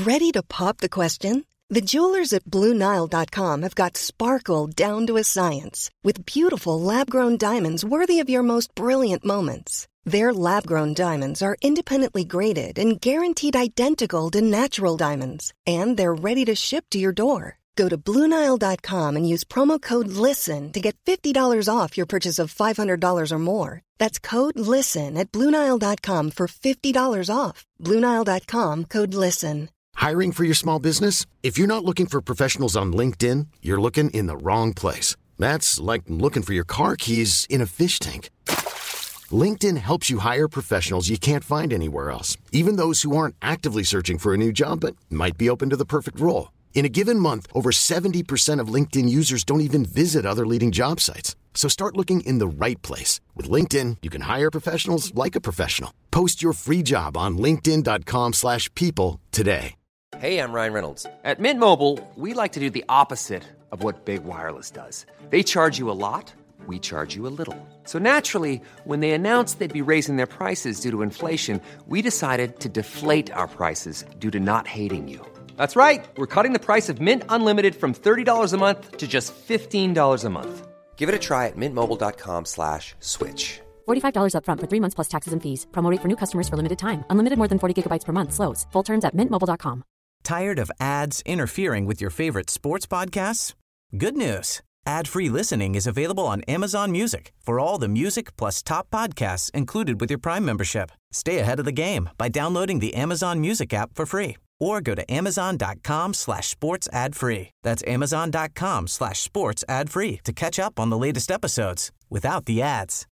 Ready to pop the question? The jewelers at BlueNile.com have got sparkle down to a science with beautiful lab-grown diamonds worthy of your most brilliant moments. Their lab-grown diamonds are independently graded and guaranteed identical to natural diamonds, and they're ready to ship to your door. Go to BlueNile.com and use promo code LISTEN to get $50 off your purchase of $500 or more. That's code LISTEN at BlueNile.com for $50 off. BlueNile.com, code LISTEN. Hiring for your small business? If you're not looking for professionals on LinkedIn, you're looking in the wrong place. That's like looking for your car keys in a fish tank. LinkedIn helps you hire professionals you can't find anywhere else, even those who aren't actively searching for a new job but might be open to the perfect role. In a given month, over 70% of LinkedIn users don't even visit other leading job sites. So start looking in the right place. With LinkedIn, you can hire professionals like a professional. Post your free job on linkedin.com/people today. Hey, I'm Ryan Reynolds. At Mint Mobile, we like to do the opposite of what Big Wireless does. They charge you a lot, we charge you a little. So naturally, when they announced they'd be raising their prices due to inflation, we decided to deflate our prices due to not hating you. That's right. We're cutting the price of Mint Unlimited from $30 a month to just $15 a month. Give it a try at mintmobile.com/switch. $45 up front for 3 months plus taxes and fees. Promo rate for new customers for limited time. Unlimited more than 40 gigabytes per month slows. Full terms at mintmobile.com. Tired of ads interfering with your favorite sports podcasts? Good news. Ad-free listening is available on Amazon Music for all the music plus top podcasts included with your Prime membership. Stay ahead of the game by downloading the Amazon Music app for free or go to amazon.com/sports ad free. That's amazon.com/sports ad free to catch up on the latest episodes without the ads.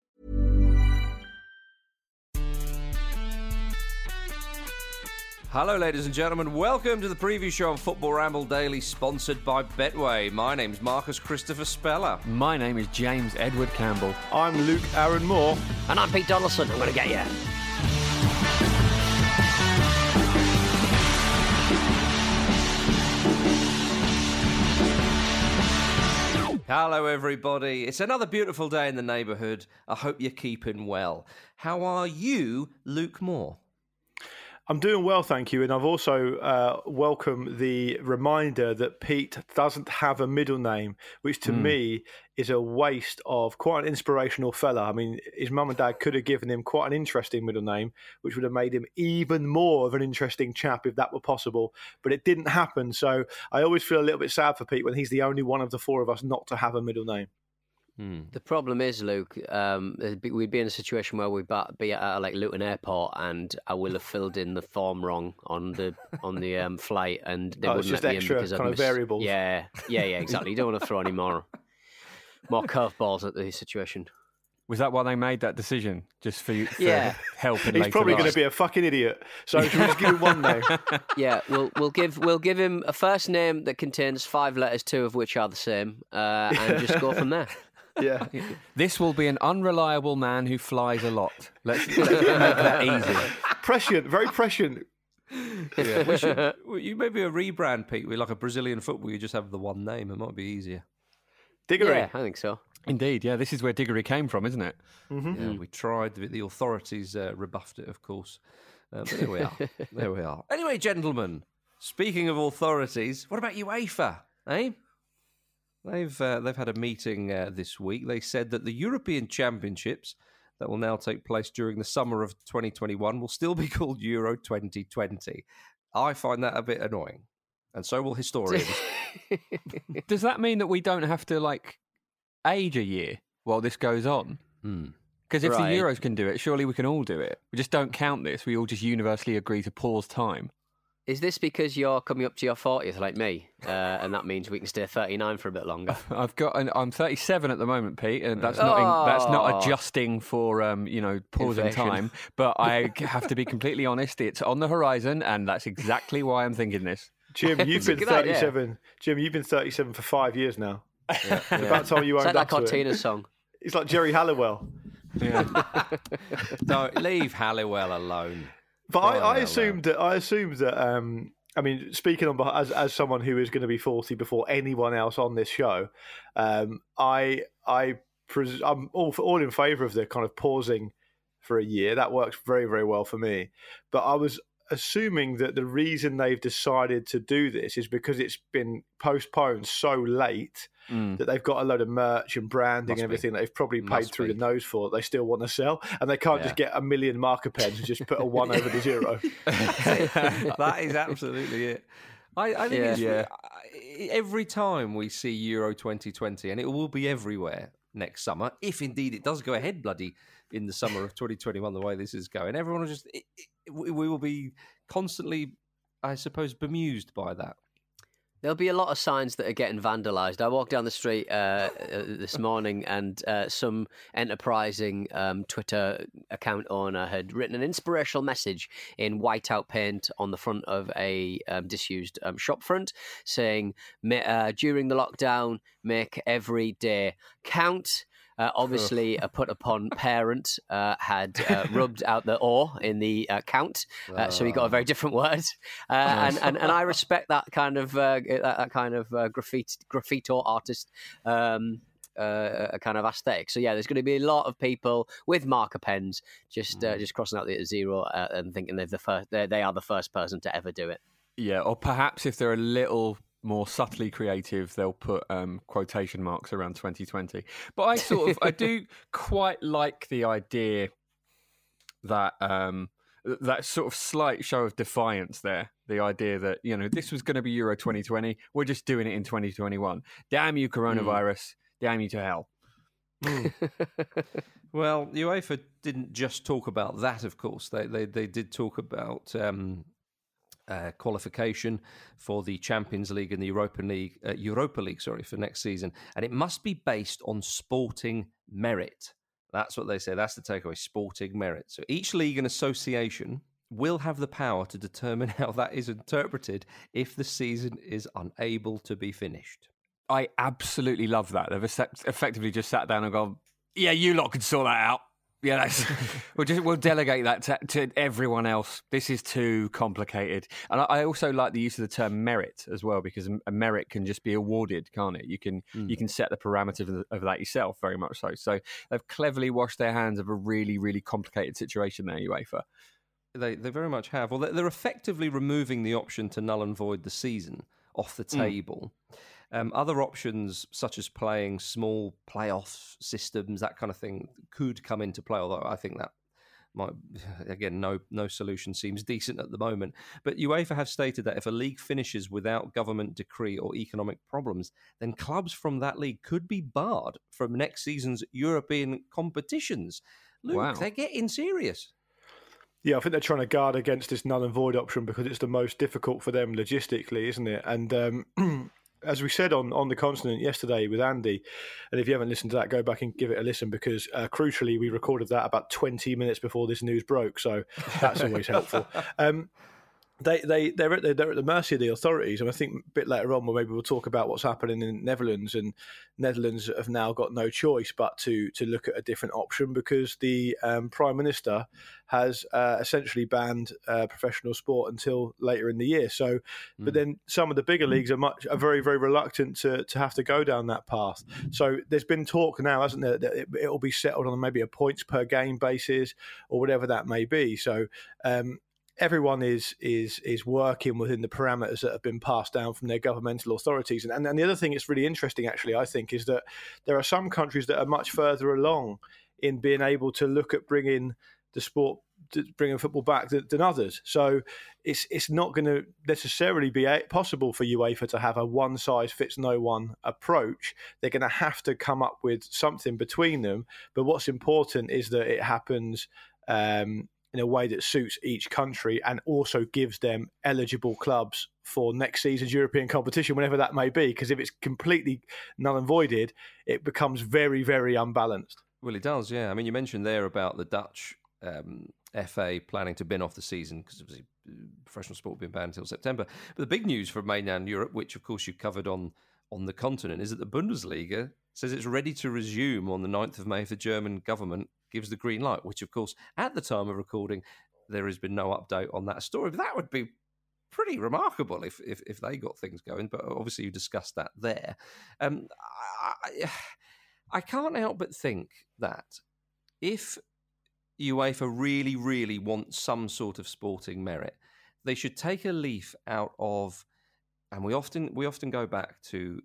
Hello, ladies and gentlemen. Welcome to the preview show of Football Ramble Daily, sponsored by Betway. My name's Marcus Christopher Speller. My name is James Edward Campbell. I'm Luke Aaron Moore. And I'm Pete Donaldson. I'm going to get you. Hello, everybody. It's another beautiful day in the neighbourhood. I hope you're keeping well. How are you, Luke Moore? I'm doing well, thank you. And I've also welcomed the reminder that Pete doesn't have a middle name, which to me is a waste of quite an inspirational fella. I mean, his mum and dad could have given him quite an interesting middle name, which would have made him even more of an interesting chap if that were possible. But it didn't happen. So I always feel a little bit sad for Pete when he's the only one of the four of us not to have a middle name. The problem is, Luke, we'd be in a situation where we'd be at like Luton Airport, and I will have filled in the form wrong on the flight, and they wouldn't just let me extra in because kind of variables. Yeah, exactly. You don't want to throw any more curveballs at the situation. Was that why they made that decision? Just for you, help in He's later probably life? going to be a fucking idiot. So should we just give him one name? Yeah, we'll give him a first name that contains 5 letters, 2 of which are the same, and just go from there. Yeah. This will be an unreliable man who flies a lot. Let's make that easy. Prescient, very prescient. Yeah, you maybe a rebrand, Pete, with like a Brazilian football. You just have the one name. It might be easier. Diggory. Yeah, I think so. Indeed, yeah. This is where Diggory came from, isn't it? Mm-hmm. Yeah, we tried. The authorities rebuffed it, of course. But there we are. There we are. Anyway, gentlemen, speaking of authorities, what about UEFA, eh? They've had a meeting this week. They said that the European Championships that will now take place during the summer of 2021 will still be called Euro 2020. I find that a bit annoying, and so will historians. Does that mean that we don't have to age a year while this goes on? Because if the Euros can do it, surely we can all do it. We just don't count this. We all just universally agree to pause time. Is this because you're coming up to your 40th like me, and that means we can stay 39 for a bit longer? I'm 37 at the moment, Pete, and that's not adjusting for pausing Inflation. time. But I have to be completely honest; it's on the horizon, and that's exactly why I'm thinking this. Jim, you've been 37. Idea. Jim, you've been 37 for 5 years now. Yeah. It's about time you owned up to it. It's like that Cortina song. It's like Jerry Halliwell. Yeah. Don't leave Halliwell alone. But I assumed that. I mean, speaking on behalf as someone who is going to be 40 before anyone else on this show, I'm all in favour of the kind of pausing for a year. That works very, very well for me. But I was assuming that the reason they've decided to do this is because it's been postponed so late that they've got a load of merch and branding and everything that they've probably paid through the nose for that they still want to sell, and they can't just get 1 million marker pens and just put a 1 over the 0. That is absolutely it. I think every time we see Euro 2020, and it will be everywhere next summer, if indeed it does go ahead bloody in the summer of 2021, the way this is going, everyone will we will be constantly, I suppose, bemused by that. There'll be a lot of signs that are getting vandalised. I walked down the street this morning and some enterprising Twitter account owner had written an inspirational message in whiteout paint on the front of a disused shop front saying, during the lockdown, make every day count. Obviously, a put-upon parent had rubbed out the "or" in the count, so he got a very different word. And I respect that kind of graffito artist kind of aesthetic. So yeah, there's going to be a lot of people with marker pens just crossing out the 0 and thinking they are the first person to ever do it. Yeah, or perhaps if they're a little more subtly creative, they'll put quotation marks around 2020. But I do quite like the idea that that sort of slight show of defiance there. The idea that, this was going to be Euro 2020, we're just doing it in 2021. Damn you, coronavirus. Damn you to hell. Well, UEFA didn't just talk about that, of course. They did talk about qualification for the Champions League and the Europa League, for next season, and it must be based on sporting merit. That's what they say. That's the takeaway: sporting merit. So each league and association will have the power to determine how that is interpreted if the season is unable to be finished. I absolutely love that. They've effectively just sat down and gone, "Yeah, you lot can sort that out. Yeah, we'll delegate that to everyone else. This is too complicated." And I also like the use of the term merit as well, because a merit can just be awarded, can't it? You can set the parameters of that yourself, very much so. So they've cleverly washed their hands of a really, really complicated situation there, UEFA. They very much have. Well, they're effectively removing the option to null and void the season off the table. Other options, such as playing small playoff systems, that kind of thing, could come into play, although I think that might, again, no solution seems decent at the moment. But UEFA have stated that if a league finishes without government decree or economic problems, then clubs from that league could be barred from next season's European competitions. Luke, wow. They're getting serious. Yeah, I think they're trying to guard against this null and void option because it's the most difficult for them logistically, isn't it? And as we said on the continent yesterday with Andy, and if you haven't listened to that, go back and give it a listen, because crucially we recorded that about 20 minutes before this news broke, so that's always helpful. They're at the mercy of the authorities, and I think a bit later on, maybe we'll talk about what's happening in the Netherlands. And Netherlands have now got no choice but to look at a different option, because the Prime Minister has essentially banned professional sport until later in the year. So, but then some of the bigger leagues are very, very reluctant to have to go down that path. So there's been talk now, hasn't there, that it'll be settled on maybe a points per game basis or whatever that may be. So everyone is working within the parameters that have been passed down from their governmental authorities. And the other thing that's really interesting, actually, I think, is that there are some countries that are much further along in being able to look at bringing the sport, bringing football back than others. So it's not going to necessarily be possible for UEFA to have a one-size-fits-no-one approach. They're going to have to come up with something between them. But what's important is that it happens in a way that suits each country and also gives them eligible clubs for next season's European competition, whenever that may be. Because if it's completely null and voided, it becomes very, very unbalanced. Well, it does, yeah. I mean, you mentioned there about the Dutch FA planning to bin off the season because obviously professional sport will be banned until September. But the big news for mainland Europe, which of course you covered on the continent, is that the Bundesliga says it's ready to resume on the 9th of May if the German government gives the green light, which of course at the time of recording there has been no update on that story. But that would be pretty remarkable if they got things going. But obviously you discussed that there. I can't help but think that if UEFA really, really wants some sort of sporting merit, they should take a leaf out of, and we often go back to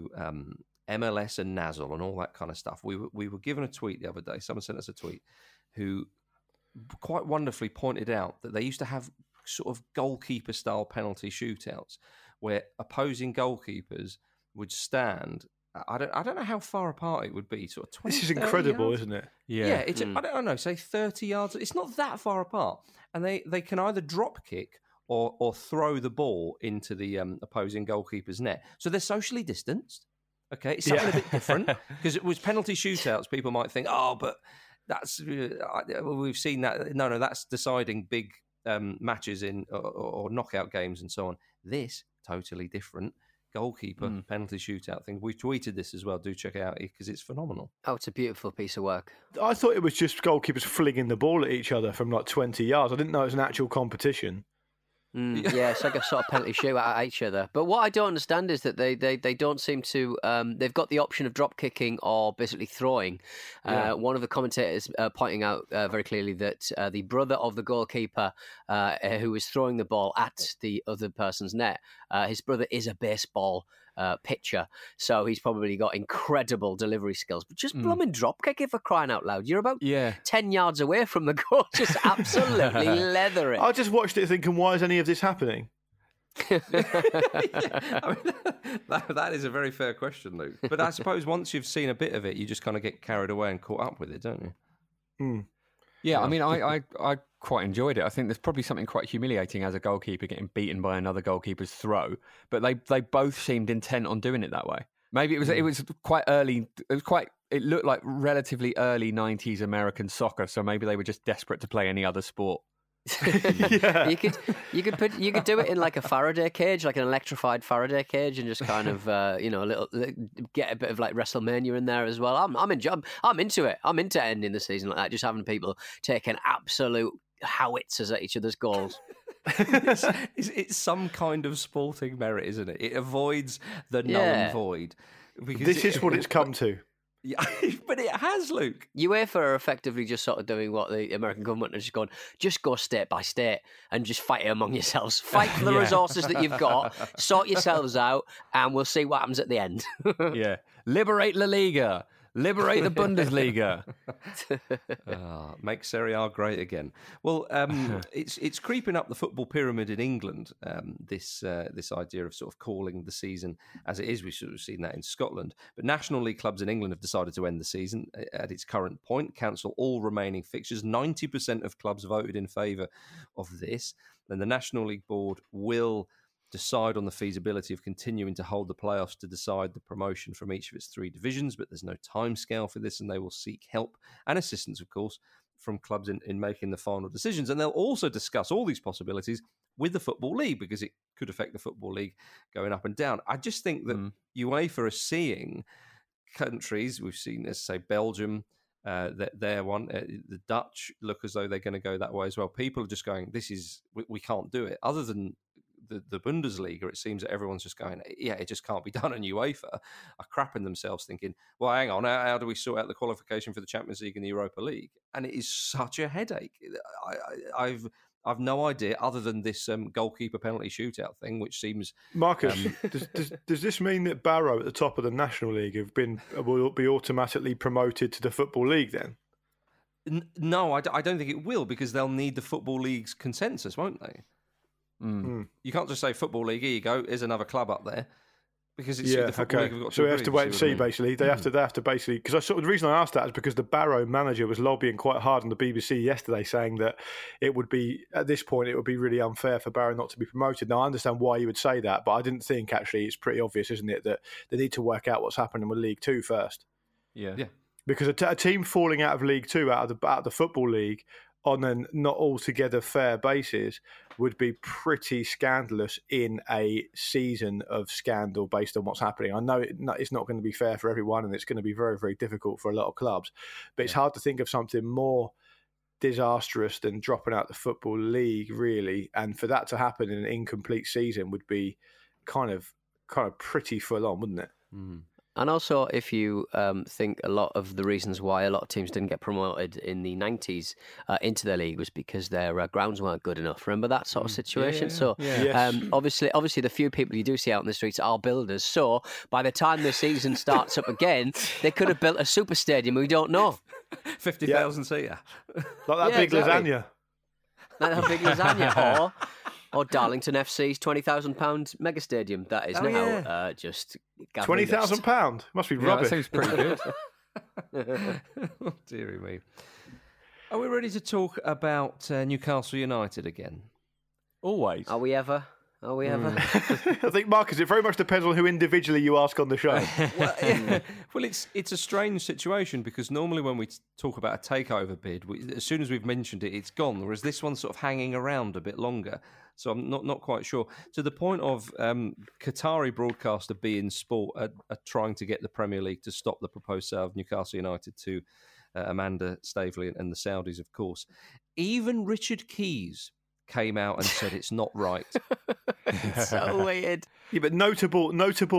MLS and Nazzle and all that kind of stuff. We were given a tweet the other day. Someone sent us a tweet who quite wonderfully pointed out that they used to have sort of goalkeeper-style penalty shootouts where opposing goalkeepers would stand. I don't know how far apart it would be. Sort of 20, this is incredible, yards. Isn't it? Yeah. It's I don't know, say 30 yards. It's not that far apart, and they can either drop kick or throw the ball into the opposing goalkeeper's net. So they're socially distanced. Okay, it's something a bit different because it was penalty shootouts. People might think, oh, but that's we've seen that. No, that's deciding big matches in or knockout games and so on. This totally different. Goalkeeper penalty shootout thing. We tweeted this as well. Do check it out because it's phenomenal. Oh, it's a beautiful piece of work. I thought it was just goalkeepers flinging the ball at each other from like 20 yards. I didn't know it was an actual competition. Yeah, it's like a sort of penalty shootout at each other. But what I don't understand is that they don't seem to. They've got the option of drop kicking or basically throwing. One of the commentators pointing out very clearly that the brother of the goalkeeper who was throwing the ball at the other person's net, his brother is a baseball pitcher, so he's probably got incredible delivery skills. But just blooming drop kick it, for crying out loud! You're about 10 yards away from the goal, just absolutely leather it. I just watched it thinking, why is any of this happening? I mean, that is a very fair question, Luke. But I suppose once you've seen a bit of it, you just kind of get carried away and caught up with it, don't you? Yeah, I mean, I quite enjoyed it. I think there's probably something quite humiliating as a goalkeeper getting beaten by another goalkeeper's throw, but they both seemed intent on doing it that way. Maybe it was quite early. It looked like relatively early 90s American soccer, so maybe they were just desperate to play any other sport. You could do it in like a Faraday cage, like an electrified Faraday cage, and just kind of get a bit of like WrestleMania in there as well. I'm into it. I'm into ending the season like that, just having people taking absolute howitzers at each other's goals. It's some kind of sporting merit, isn't it? It avoids the null and void. This is what it's come to. Yeah, but it has, Luke. UEFA are effectively just sort of doing what the American government has just gone, just go state by state and just fight it among yourselves. Fight for the resources that you've got, sort yourselves out, and we'll see what happens at the end. Yeah. Liberate La Liga. Liberate the Bundesliga. Make Serie A great again. Well, it's creeping up the football pyramid in England, this idea of sort of calling the season as it is. We've sort of seen that in Scotland. But National League clubs in England have decided to end the season at its current point, cancel all remaining fixtures. 90% of clubs voted in favour of this. And the National League Board will decide on the feasibility of continuing to hold the playoffs to decide the promotion from each of its three divisions, but there's no timescale for this, and they will seek help and assistance, of course, from clubs in making the final decisions. And they'll also discuss all these possibilities with the Football League, because it could affect the Football League going up and down. I just think that UEFA are seeing countries, we've seen, as say, Belgium, their one, the Dutch look as though they're going to go that way as well. People are just going, we can't do it. Other than the Bundesliga, it seems that everyone's just going, yeah, it just can't be done. And UEFA are crapping themselves thinking, well, hang on, how do we sort out the qualification for the Champions League and the Europa League? And it is such a headache. I've no idea, other than this goalkeeper penalty shootout thing, which seems... Marcus, does this mean that Barrow at the top of the National League will be automatically promoted to the Football League then? No, I don't think it will, because they'll need the Football League's consensus, won't they? You can't just say Football League, here you go, here's another club up there, because it's the Football League have got to so we have agree, to wait and see. Basically, they have to basically, because the reason I asked that is because the Barrow manager was lobbying quite hard on the BBC yesterday, saying that it would be, at this point, it would be really unfair for Barrow not to be promoted. Now I understand why you would say that, but I didn't think actually it's pretty obvious, isn't it, that they need to work out what's happening with League Two first. Yeah. Because a team falling out of League Two, out of the Football League, on a not altogether fair basis would be pretty scandalous in a season of scandal based on what's happening. I know it's not going to be fair for everyone, and it's going to be very, very difficult for a lot of clubs, but it's hard to think of something more disastrous than dropping out the Football League, really. And for that to happen in an incomplete season would be kind of pretty full on, wouldn't it? And also, if you think a lot of the reasons why a lot of teams didn't get promoted in the 90s into the league was because their grounds weren't good enough. Remember that sort of situation? Obviously, the few people you do see out in the streets are builders. So by the time the season starts up again, they could have built a super stadium. We don't know. 50,000 seater. Like that big lasagna. Like that big lasagna. Or Darlington FC's £20,000 mega stadium. That is now just £20,000 must be rubbish. That seems pretty good. Oh, dearie me. Are we ready to talk about Newcastle United again? Always. Are we ever? I think, Marcus, it very much depends on who individually you ask on the show. Well, it's a strange situation because normally when we talk about a takeover bid, as soon as we've mentioned it, it's gone. Whereas this one's sort of hanging around a bit longer. So I'm not quite sure. To the point of Qatari broadcaster beIN Sport are trying to get the Premier League to stop the proposed sale of Newcastle United to Amanda Staveley and the Saudis, of course. Even Richard Keys came out and said it's not right. It's so weird. Yeah, but notable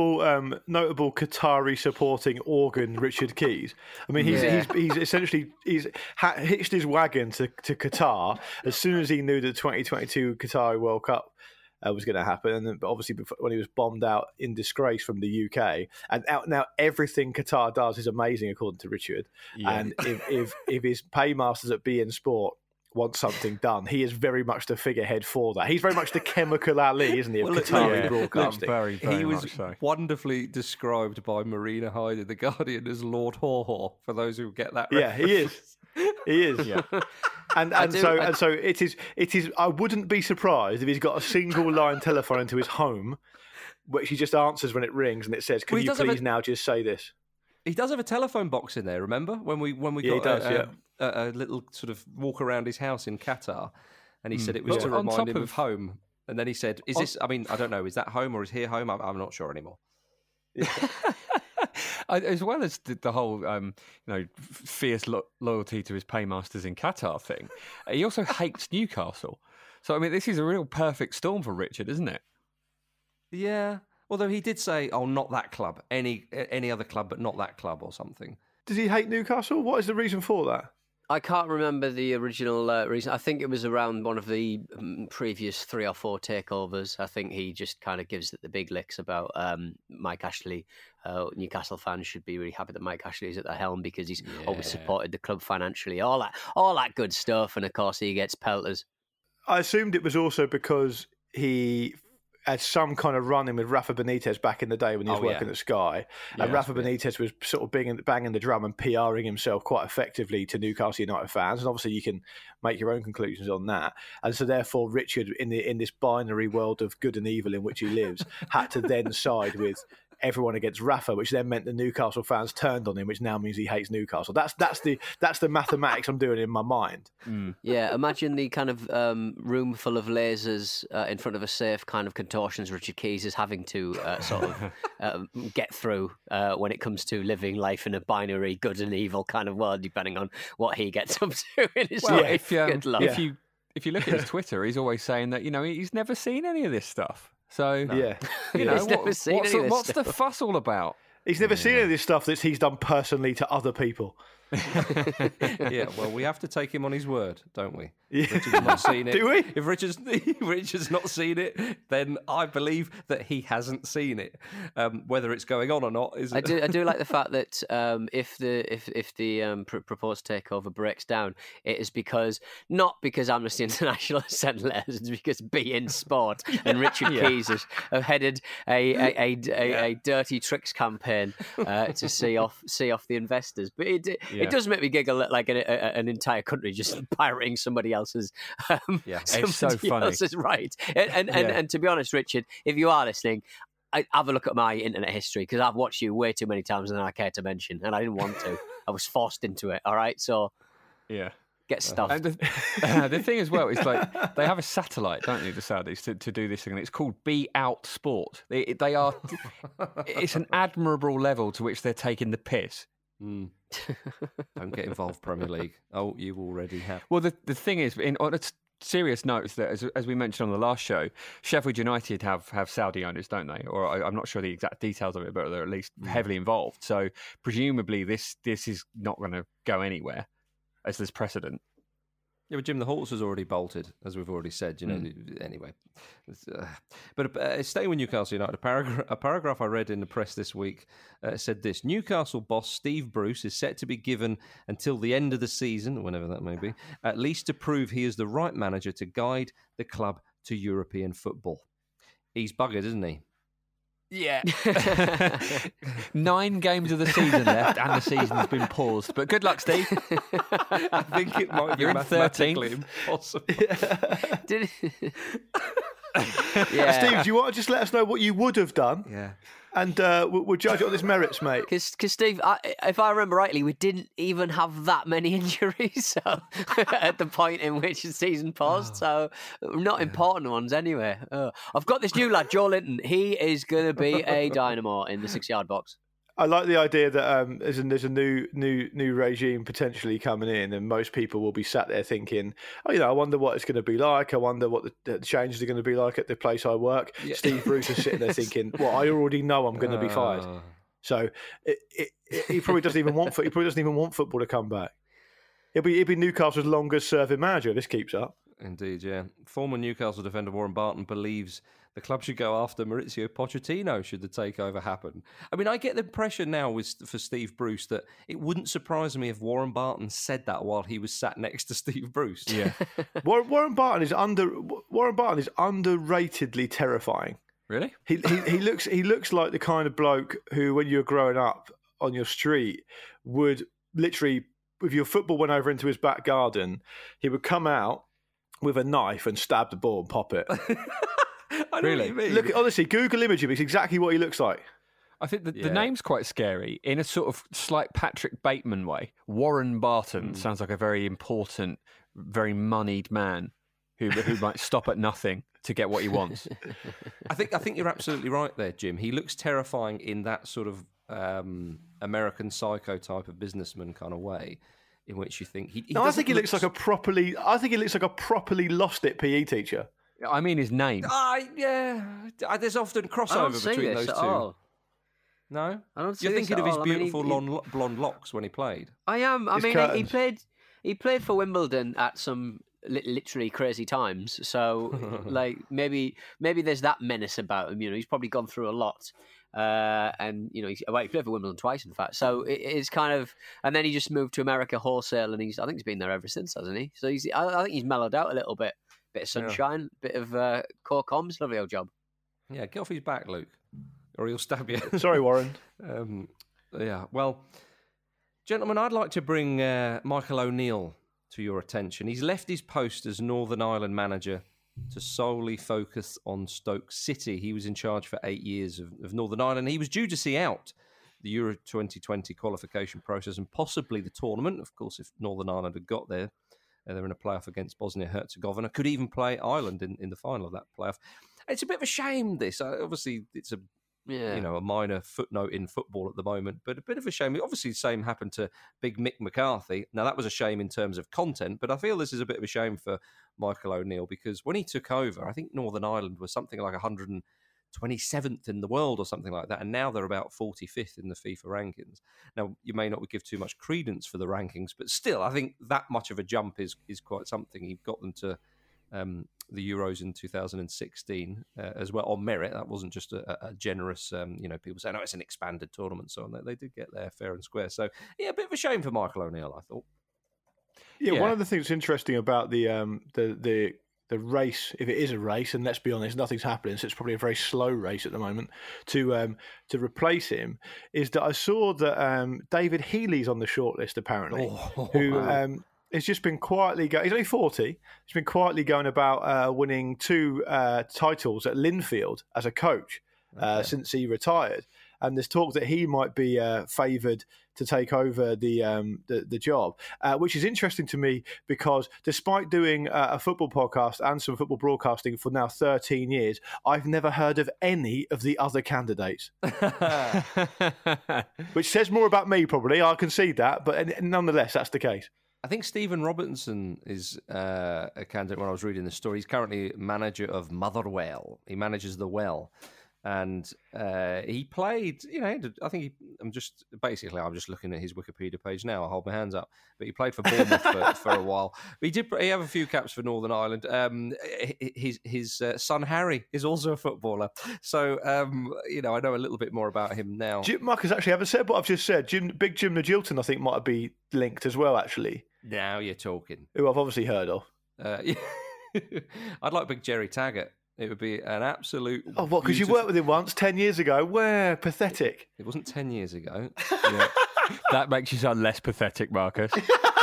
Qatari supporting organ, Richard Keys. I mean, he's essentially hitched his wagon to Qatar as soon as he knew the 2022 Qatari World Cup was going to happen, and then obviously when he was bombed out in disgrace from the UK, and now everything Qatar does is amazing according to Richard. Yeah. And if his paymasters at beIN Sport want something done, he is very much the figurehead for that. He's very much the Chemical Ali, isn't he, of Qatari broadcasting. Very he was much so. Wonderfully described by Marina Hyde in The Guardian as Lord Haw-Haw, for those who get that reference. Yeah, he is. He is. Yeah. And so it is. I wouldn't be surprised if he's got a single line telephone into his home, which he just answers when it rings, and it says, "Can you please now just say this?" He does have a telephone box in there. Remember when we got a little sort of walk around his house in Qatar, and he said it was to remind him of home. And then he said, "Is this? I mean, I don't know. Is that home or is here home? I'm not sure anymore." As well as the whole, fierce loyalty to his paymasters in Qatar thing, he also hates Newcastle. So I mean, this is a real perfect storm for Richard, isn't it? Yeah. Although he did say, "Oh, not that club. Any other club, but not that club," or something. Does he hate Newcastle? What is the reason for that? I can't remember the original reason. I think it was around one of the previous 3 or 4 takeovers. I think he just kind of gives it the big licks about Mike Ashley. Newcastle fans should be really happy that Mike Ashley is at the helm because he's always supported the club financially. All that good stuff, and of course he gets pelters. I assumed it was also because he had some kind of run-in with Rafa Benitez back in the day when he was working at Sky. And Rafa Benitez was sort of banging the drum and PRing himself quite effectively to Newcastle United fans. And obviously you can make your own conclusions on that. And so therefore Richard, in this binary world of good and evil in which he lives, had to then side with everyone against Rafa, which then meant the Newcastle fans turned on him, which now means he hates Newcastle. That's the mathematics I'm doing in my mind. Yeah, imagine the kind of room full of lasers in front of a safe kind of contortions Richard Keys is having to sort of get through when it comes to living life in a binary good and evil kind of world, depending on what he gets up to in his life. Good luck. If you look at his Twitter, he's always saying that he's never seen any of this stuff. So what's the fuss all about? He's never seen any of this stuff that he's done personally to other people. Yeah, well, we have to take him on his word, don't we? Yeah. Richard's not seen it. Do we? If Richard's not seen it, then I believe that he hasn't seen it. Whether it's going on or not is. I do like the fact that if the proposed takeover breaks down, it is not because Amnesty International has sent letters, it's because beIN Sport and Richard Keys have headed a dirty tricks campaign to see off the investors. But it does make me giggle like an entire country just pirating somebody else's. It's so funny. Else's right. And to be honest, Richard, if you are listening, have a look at my internet history because I've watched you way too many times than I care to mention, and I didn't want to. I was forced into it. All right, so get stuffed. And the thing as well is like they have a satellite, don't they, the Saudis, to do this thing, and it's called Be Out Sport. They are. It's an admirable level to which they're taking the piss. Don't get involved, Premier League. Oh, you already have. Well, the thing is, serious notes that, as we mentioned on the last show, Sheffield United have Saudi owners, don't they? Or I'm not sure the exact details of it, but they're at least heavily involved. So presumably this is not going to go anywhere as there's precedent. Yeah, but Jim, the horse has already bolted, as we've already said. Anyway. But staying with Newcastle United, a paragraph I read in the press this week said this: Newcastle boss Steve Bruce is set to be given until the end of the season, whenever that may be, at least to prove he is the right manager to guide the club to European football. He's buggered, isn't he? Yeah. 9 games of the season left and the season's been paused. But good luck, Steve. I think it might be mathematically impossible. Steve, do you want to just let us know what you would have done? Yeah. And we'll judge it on its merits, mate. Because Steve, if I remember rightly, we didn't even have that many injuries so at the point in which the season paused. So not important ones anyway. I've got this new lad, Joe Linton. He is going to be a dynamo in the 6-yard box. I like the idea that there's a new regime potentially coming in, and most people will be sat there thinking, I wonder what it's going to be like. I wonder what the changes are going to be like at the place I work. Yeah. Steve Bruce is sitting there thinking, well, I already know I'm going to be fired. So he probably doesn't even want football to come back. He'll be Newcastle's longest serving manager if this keeps up. Indeed, yeah. Former Newcastle defender Warren Barton believes the club should go after Maurizio Pochettino should the takeover happen. I mean, I get the impression now for Steve Bruce that it wouldn't surprise me if Warren Barton said that while he was sat next to Steve Bruce. Yeah, Warren Barton is underratedly terrifying. Really? He looks like the kind of bloke who, when you were growing up on your street, would literally, if your football went over into his back garden, he would come out with a knife and stab the ball and pop it. I know what you mean. Look, honestly, Google image him. It's exactly what he looks like. I think the name's quite scary in a sort of slight Patrick Bateman way. Warren Barton sounds like a very important, very moneyed man who might stop at nothing to get what he wants. I think you're absolutely right there, Jim. He looks terrifying in that sort of American Psycho type of businessman kind of way, in which you think I think he looks like a properly lost it PE teacher. I mean his name. There's often crossover between those two. All. No? I don't see You're this thinking of his all. beautiful blonde locks when he played. I am. I mean, curtains. he played for Wimbledon at some literally crazy times. So, like, maybe there's that menace about him. He's probably gone through a lot. And he played for Wimbledon twice, in fact. So it's kind of, and then he just moved to America wholesale, and I think he's been there ever since, hasn't he? So I think he's mellowed out a little bit. Bit of sunshine, bit of core comms, lovely old job. Yeah, get off his back, Luke, or he'll stab you. Sorry, Warren. Well, gentlemen, I'd like to bring Michael O'Neill to your attention. He's left his post as Northern Ireland manager to solely focus on Stoke City. He was in charge for 8 years of Northern Ireland. He was due to see out the Euro 2020 qualification process and possibly the tournament. Of course, if Northern Ireland had got there, they're in a playoff against Bosnia-Herzegovina. Could even play Ireland in the final of that playoff. It's a bit of a shame, this. Obviously, it's a minor footnote in football at the moment, but a bit of a shame. Obviously, the same happened to Big Mick McCarthy. Now, that was a shame in terms of content, but I feel this is a bit of a shame for Michael O'Neill because when he took over, I think Northern Ireland was something like 127th in the world or something like that, and now they're about 45th in the FIFA rankings. Now, you may not give too much credence for the rankings, but still, I think that much of a jump is quite something. He got them to the Euros in 2016 as well on merit. That wasn't just a generous, people saying, it's an expanded tournament, so on. They did get there fair and square. So, yeah, a bit of a shame for Michael O'Neill, I thought. Yeah, one of the things that's interesting about the race, if it is a race, and let's be honest, nothing's happening, so it's probably a very slow race at the moment, to replace him, is that I saw that David Healy's on the shortlist, apparently, who has just been quietly going, he's only 40, he's been quietly going about winning 2 titles at Linfield as a coach since he retired. And there's talk that he might be favoured to take over the job, which is interesting to me because despite doing a football podcast and some football broadcasting for now 13 years, I've never heard of any of the other candidates. Which says more about me, probably. I'll concede that, but nonetheless, that's the case. I think Stephen Robinson is a candidate. When I was reading the story, he's currently manager of Motherwell. He manages the Well, and he played. I think I'm just looking at his Wikipedia page now. I'll hold my hands up. But he played for Bournemouth for a while. But he have a few caps for Northern Ireland. His son Harry is also a footballer. So I know a little bit more about him now. Marcus actually haven't said what I've just said. Big Jim Nagilton, I think, might be linked as well. Actually, now you're talking. Who I've obviously heard of. I'd like Big Jerry Taggart. It would be an absolute... Oh, what? Because you worked with him once 10 years ago. Where? Pathetic. It wasn't 10 years ago. Yeah. That makes you sound less pathetic, Marcus.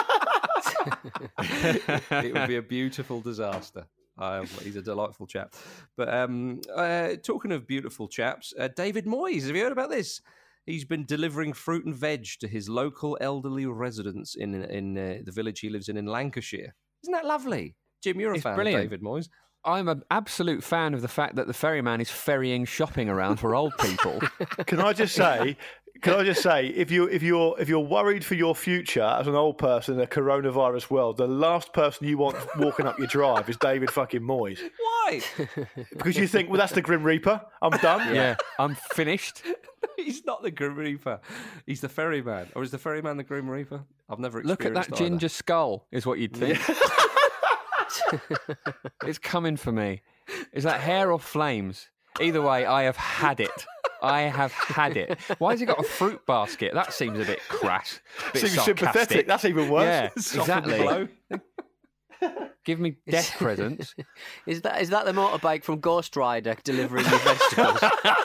It would be a beautiful disaster. He's a delightful chap. But talking of beautiful chaps, David Moyes, have you heard about this? He's been delivering fruit and veg to his local elderly residents in the village he lives in Lancashire. Isn't that lovely? Jim, you're a fan brilliant. of David Moyes. I'm an absolute fan of the fact that the ferryman is ferrying shopping around for old people. Can I just say, if you're worried for your future as an old person in a coronavirus world, the last person you want walking up your drive is David fucking Moyes. Why? Because you think, well, that's the Grim Reaper. I'm done. Yeah, I'm finished. He's not the Grim Reaper. He's the ferryman. Or is the ferryman the Grim Reaper? I've never experienced Look at that ginger skull, is what you'd think. Yeah. It's coming for me. Is that hair or flames? Either way, I have had it. I have had it. Why has he got a fruit basket? That seems a bit crass. Seems sympathetic. That's even worse. Yeah, exactly. Give me death presents. Is that the motorbike from Ghost Rider delivering your vegetables?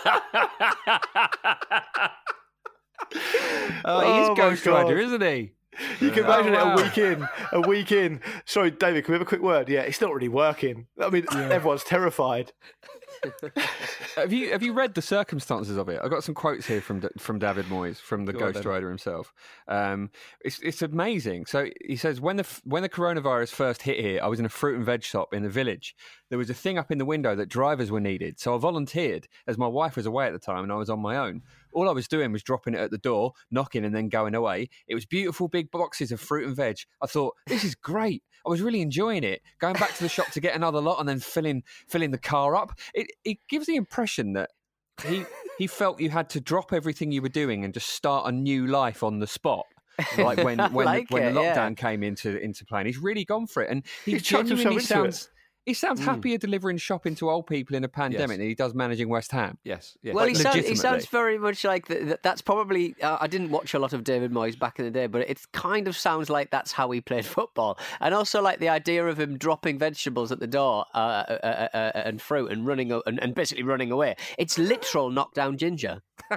He's Ghost Rider, isn't he? You can imagine it a week in. Sorry, David, can we have a quick word? Yeah, it's not really working. I mean, everyone's terrified. Have you read the circumstances of it? I got some quotes here from David Moyes, from the Ghost Rider himself. It's amazing. So he says, when the coronavirus first hit here, I was in a fruit and veg shop in the village. There was a thing up in the window that drivers were needed, so I volunteered as my wife was away at the time and I was on my own. All I was doing was dropping it at the door, knocking and then going away. It was beautiful big boxes of fruit and veg. I thought, this is great. I was really enjoying it. Going back to the shop to get another lot and then filling the car up. It gives the impression that he felt you had to drop everything you were doing and just start a new life on the spot. Like when the lockdown came into play. And he's really gone for it. And he genuinely sounds... He sounds happier delivering shopping to old people in a pandemic than he does managing West Ham. Yes. Well, he sounds very much like that's probably. I didn't watch a lot of David Moyes back in the day, but it kind of sounds like that's how he played football. And also like the idea of him dropping vegetables at the door and fruit and running and basically running away. It's literal knockdown ginger.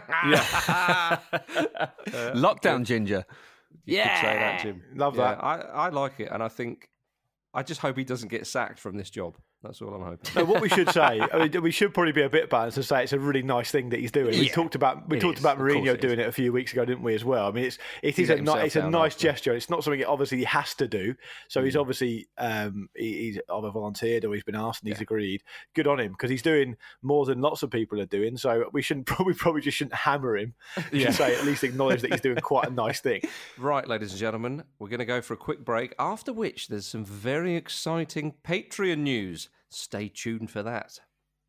Lockdown ginger. You could say that, Jim. Love that. I like it, and I just hope he doesn't get sacked from this job. That's all I'm hoping. No, what we should say, we should probably be a bit balanced and say it's a really nice thing that he's doing. We talked about Mourinho doing it a few weeks ago, didn't we, as well? I mean, it's a nice gesture. It's not something obviously he has to do. So he's obviously he's either volunteered or he's been asked and he's agreed. Good on him, because he's doing more than lots of people are doing. So we probably just shouldn't hammer him. We should say at least acknowledge that he's doing quite a nice thing. Right, ladies and gentlemen, we're going to go for a quick break. After which, there's some very exciting Patreon news. Stay tuned for that.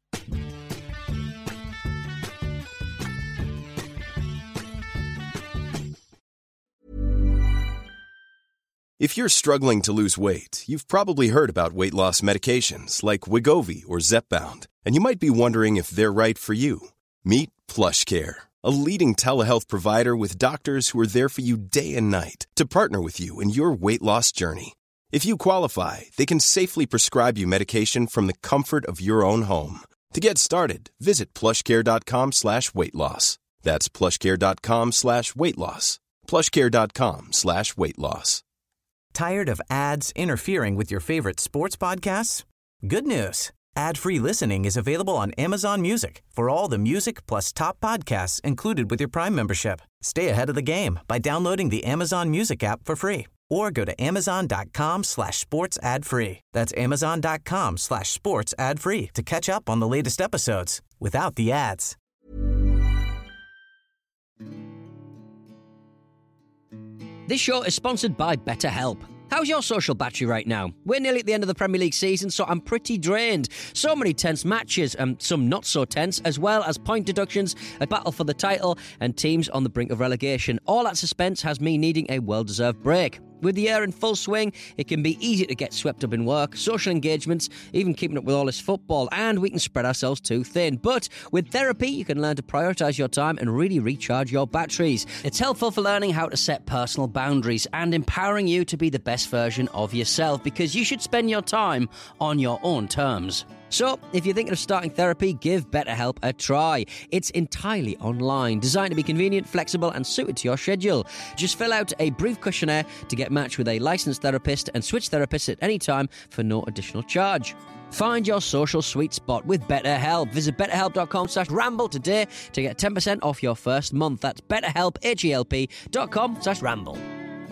If you're struggling to lose weight, you've probably heard about weight loss medications like Wegovy or Zepbound, and you might be wondering if they're right for you. Meet PlushCare, a leading telehealth provider with doctors who are there for you day and night to partner with you in your weight loss journey. If you qualify, they can safely prescribe you medication from the comfort of your own home. To get started, visit plushcare.com/weightloss. That's plushcare.com/weightloss. plushcare.com/weightloss. Tired of ads interfering with your favorite sports podcasts? Good news. Ad-free listening is available on Amazon Music for all the music plus top podcasts included with your Prime membership. Stay ahead of the game by downloading the Amazon Music app for free. Or go to amazon.com/sports ad free. That's amazon.com/sports ad free to catch up on the latest episodes without the ads. This show is sponsored by BetterHelp. How's your social battery right now? We're nearly at the end of the Premier League season, so I'm pretty drained. So many tense matches, and some not so tense, as well as point deductions, a battle for the title, and teams on the brink of relegation. All that suspense has me needing a well-deserved break. With the year in full swing, it can be easy to get swept up in work, social engagements, even keeping up with all this football, and we can spread ourselves too thin. But with therapy, you can learn to prioritise your time and really recharge your batteries. It's helpful for learning how to set personal boundaries and empowering you to be the best version of yourself, because you should spend your time on your own terms. So, if you're thinking of starting therapy, give BetterHelp a try. It's entirely online, designed to be convenient, flexible, and suited to your schedule. Just fill out a brief questionnaire to get matched with a licensed therapist and switch therapists at any time for no additional charge. Find your social sweet spot with BetterHelp. Visit betterhelp.com/ramble today to get 10% off your first month. That's BetterHelp, HELP.com/ramble.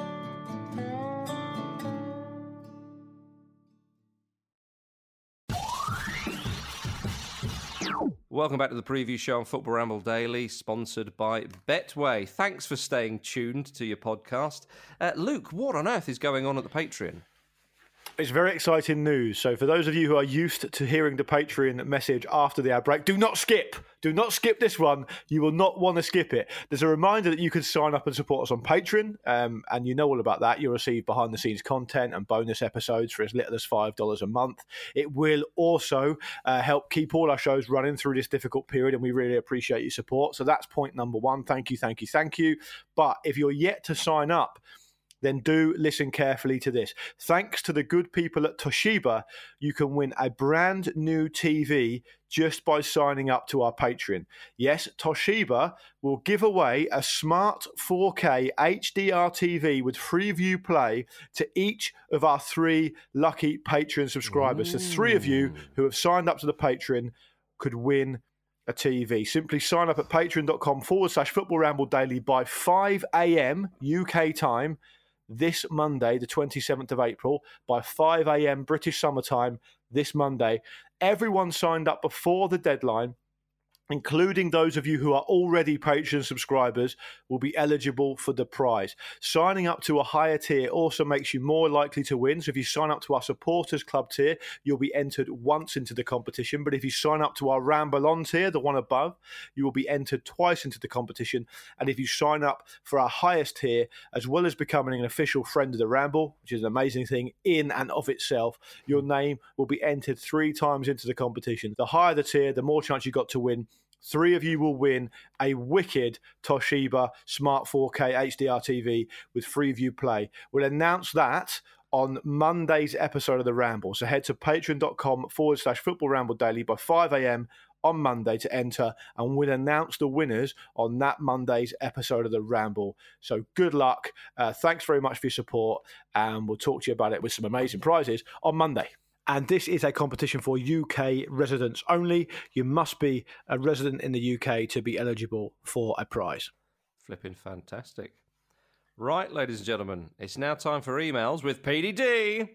Welcome back to the preview show on Football Ramble Daily, sponsored by Betway. Thanks for staying tuned to your podcast. Luke, what on earth is going on at the Patreon? It's very exciting news. So for those of you who are used to hearing the Patreon message after the ad break, do not skip. Do not skip this one. You will not want to skip it. There's a reminder that you can sign up and support us on Patreon, and you know all about that. You'll receive behind-the-scenes content and bonus episodes for as little as $5 a month. It will also help keep all our shows running through this difficult period, and we really appreciate your support. So that's point number one. Thank you, thank you, thank you. But if you're yet to sign up, then do listen carefully to this. Thanks to the good people at Toshiba, you can win a brand new TV just by signing up to our Patreon. Yes, Toshiba will give away a smart 4K HDR TV with Freeview Play to each of our 3 lucky Patreon subscribers. So 3 of you who have signed up to the Patreon could win a TV. Simply sign up at patreon.com/Football Ramble Daily by 5 a.m. UK time this Monday, the 27th of April, by 5 a.m. British summertime this Monday. Everyone signed up before the deadline, including those of you who are already Patreon subscribers, will be eligible for the prize. Signing up to a higher tier also makes you more likely to win. So if you sign up to our Supporters Club tier, you'll be entered once into the competition. But if you sign up to our Ramble On tier, the one above, you will be entered twice into the competition. And if you sign up for our highest tier, as well as becoming an official friend of the Ramble, which is an amazing thing in and of itself, your name will be entered 3 times into the competition. The higher the tier, the more chance you got to win. 3 of you will win a wicked Toshiba Smart 4K HDR TV with Freeview Play. We'll announce that on Monday's episode of The Ramble. So head to patreon.com/Football Ramble Daily by 5 a.m. on Monday to enter, and we'll announce the winners on that Monday's episode of The Ramble. So good luck. Thanks very much for your support, and we'll talk to you about it with some amazing prizes on Monday. And this is a competition for UK residents only. You must be a resident in the UK to be eligible for a prize. Flipping fantastic. Right, ladies and gentlemen, it's now time for emails with PDD.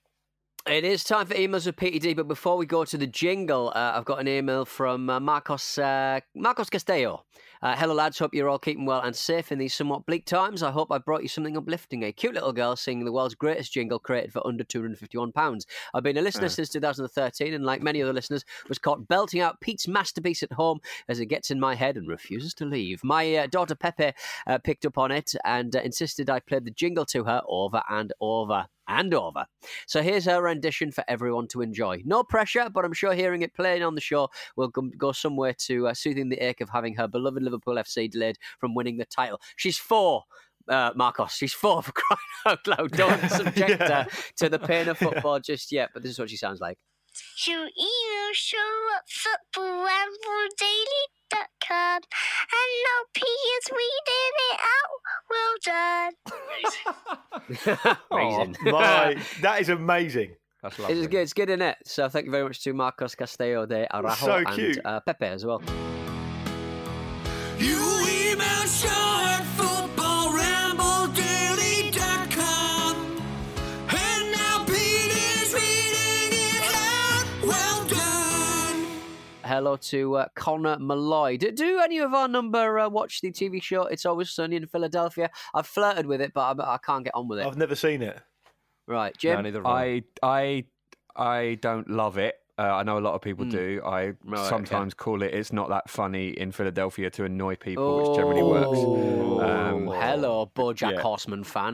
It is time for emails with PTD, but before we go to the jingle, I've got an email from Marcos Castello. Hello, lads. Hope you're all keeping well and safe in these somewhat bleak times. I hope I brought you something uplifting. A cute little girl singing the world's greatest jingle created for under £251. I've been a listener since 2013, and like many other listeners, was caught belting out Pete's masterpiece at home as it gets in my head and refuses to leave. My daughter Pepe picked up on it and insisted I played the jingle to her over and over. So here's her rendition for everyone to enjoy. No pressure, but I'm sure hearing it playing on the show will go some way to soothing the ache of having her beloved Liverpool FC delayed from winning the title. She's 4, Marcos. She's 4, for crying out loud. Don't subject her to the pain of football just yet, but this is what she sounds like. To email show at footballrambledaily.com, and now P is reading it out. Well done. Amazing. That is amazing. That's lovely. It's good, isn't it? So thank you very much to Marcos Castello de Araujo and Pepe as well. You email show at footballrambledaily.com, and now Pete is reading it out. Well done. Hello to Connor Malloy. Do any of our number watch the TV show It's Always Sunny in Philadelphia? I've flirted with it, but I can't get on with it. I've never seen it. Right, Jim? No, neither have I don't love it. I know a lot of people do. I sometimes call it "It's not that funny" in Philadelphia to annoy people, which generally works. Hello, BoJack Horseman fan.